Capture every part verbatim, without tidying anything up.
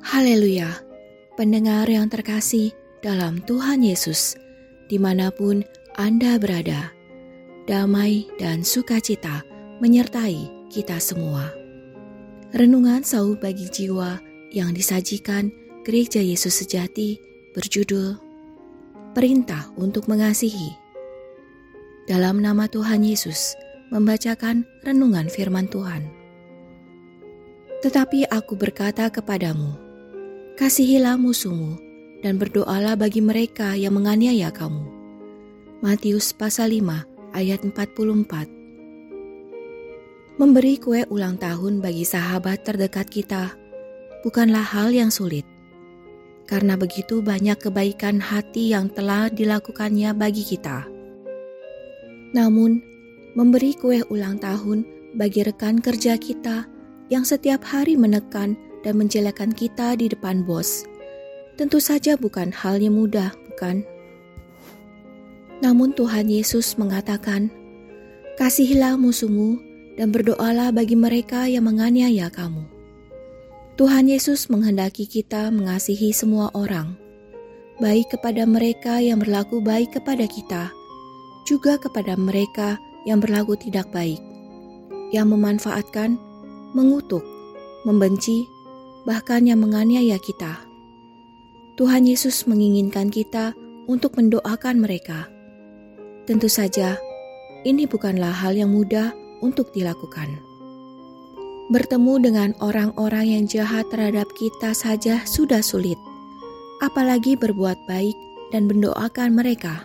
Haleluya, pendengar yang terkasih dalam Tuhan Yesus, dimanapun Anda berada, damai dan sukacita menyertai kita semua. Renungan sauh bagi jiwa yang disajikan Gereja Yesus Sejati berjudul Perintah untuk Mengasihi. Dalam nama Tuhan Yesus, membacakan renungan firman Tuhan. Tetapi aku berkata kepadamu, kasihilah musuhmu dan berdoalah bagi mereka yang menganiaya kamu. Matius pasal lima ayat empat puluh empat. Memberi kue ulang tahun bagi sahabat terdekat kita bukanlah hal yang sulit, karena begitu banyak kebaikan hati yang telah dilakukannya bagi kita. Namun, memberi kue ulang tahun bagi rekan kerja kita yang setiap hari menekan dan menjelekkan kita di depan bos, tentu saja bukan hal yang mudah, bukan? Namun Tuhan Yesus mengatakan, kasihilah musuhmu dan berdoalah bagi mereka yang menganiaya kamu. Tuhan Yesus menghendaki kita mengasihi semua orang, baik kepada mereka yang berlaku baik kepada kita, juga kepada mereka yang berlaku tidak baik, yang memanfaatkan, mengutuk, membenci, bahkan yang menganiaya kita. Tuhan Yesus menginginkan kita untuk mendoakan mereka. Tentu saja, ini bukanlah hal yang mudah untuk dilakukan. Bertemu dengan orang-orang yang jahat terhadap kita saja sudah sulit, apalagi berbuat baik dan mendoakan mereka.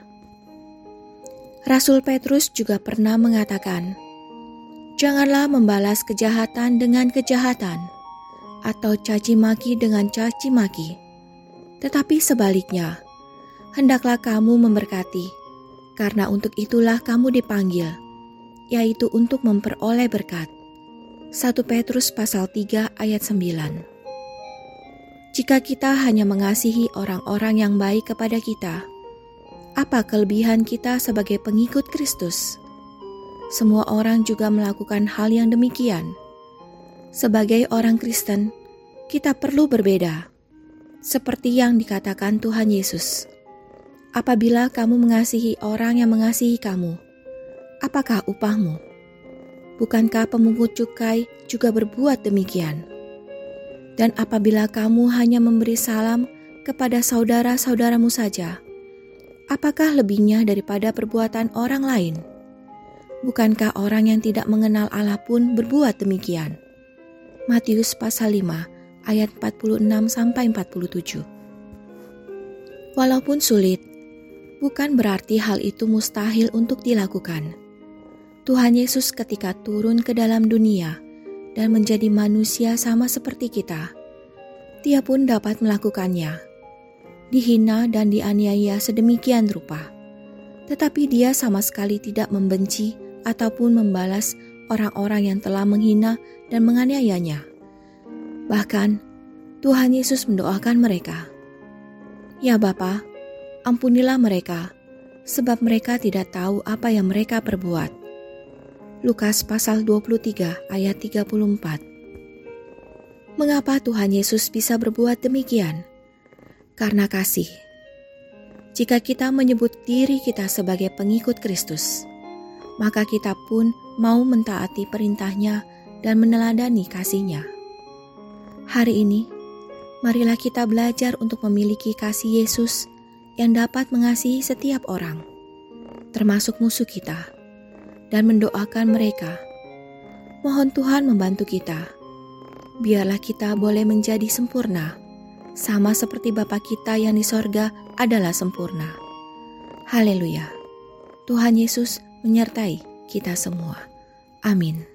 Rasul Petrus juga pernah mengatakan, janganlah membalas kejahatan dengan kejahatan, atau caci maki dengan caci maki. Tetapi sebaliknya, hendaklah kamu memberkati, karena untuk itulah kamu dipanggil, yaitu untuk memperoleh berkat. satu Petrus pasal tiga ayat sembilan. Jika kita hanya mengasihi orang-orang yang baik kepada kita, apa kelebihan kita sebagai pengikut Kristus? Semua orang juga melakukan hal yang demikian. Sebagai orang Kristen, kita perlu berbeda. Seperti yang dikatakan Tuhan Yesus. Apabila kamu mengasihi orang yang mengasihi kamu, apakah upahmu? Bukankah pemungut cukai juga berbuat demikian? Dan apabila kamu hanya memberi salam kepada saudara-saudaramu saja, apakah lebihnya daripada perbuatan orang lain? Bukankah orang yang tidak mengenal Allah pun berbuat demikian? Matius pasal lima ayat empat puluh enam sampai empat puluh tujuh. Walaupun sulit, bukan berarti hal itu mustahil untuk dilakukan. Tuhan Yesus ketika turun ke dalam dunia dan menjadi manusia sama seperti kita, Dia pun dapat melakukannya. Dihina dan dianiaya sedemikian rupa, tetapi Dia sama sekali tidak membenci ataupun membalas orang-orang yang telah menghina dan menganiayanya. Bahkan, Tuhan Yesus mendoakan mereka. Ya Bapa, ampunilah mereka, sebab mereka tidak tahu apa yang mereka perbuat. Lukas pasal dua puluh tiga ayat tiga puluh empat. Mengapa Tuhan Yesus bisa berbuat demikian? Karena kasih. Jika kita menyebut diri kita sebagai pengikut Kristus, maka kita pun mau mentaati perintahnya dan meneladani kasih-Nya. Hari ini, marilah kita belajar untuk memiliki kasih Yesus yang dapat mengasihi setiap orang, termasuk musuh kita, dan mendoakan mereka. Mohon Tuhan membantu kita. Biarlah kita boleh menjadi sempurna, sama seperti Bapa kita yang di sorga adalah sempurna. Haleluya. Tuhan Yesus menyertai kita semua. Amin.